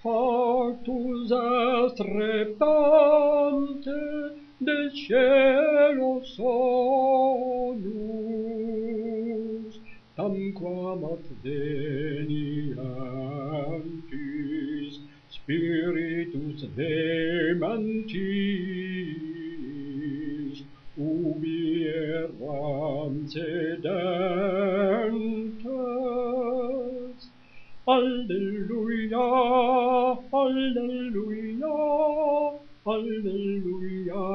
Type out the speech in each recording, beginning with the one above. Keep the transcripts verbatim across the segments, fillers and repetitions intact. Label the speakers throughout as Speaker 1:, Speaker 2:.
Speaker 1: Factus est reptante del cielo sonus, tamquam advenientis spiritus dementis, ubi eram sedentes. Alleluia, alleluia, alleluia,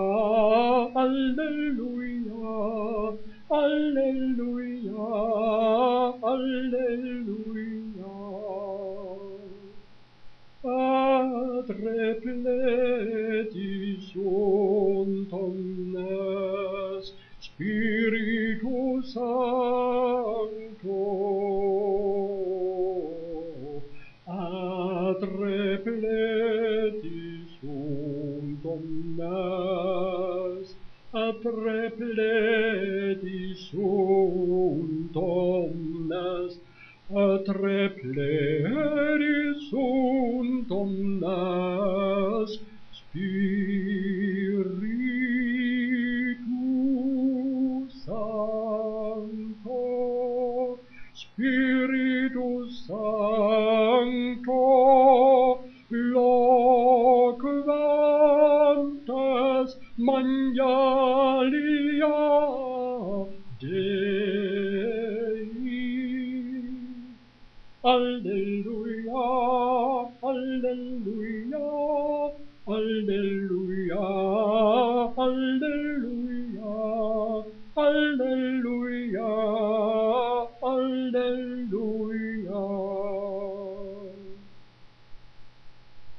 Speaker 1: alleluia, alleluia, alleluia. Et repleti sunt omnes Spiritus Sancto, et repleti sunt omnes, et repleti sunt omnes, et repleti sunt omnes Spiritus Sancto, Spiritus Sancto, loquentes magnalia Dei. Alleluia, alleluia, alleluia, alleluia.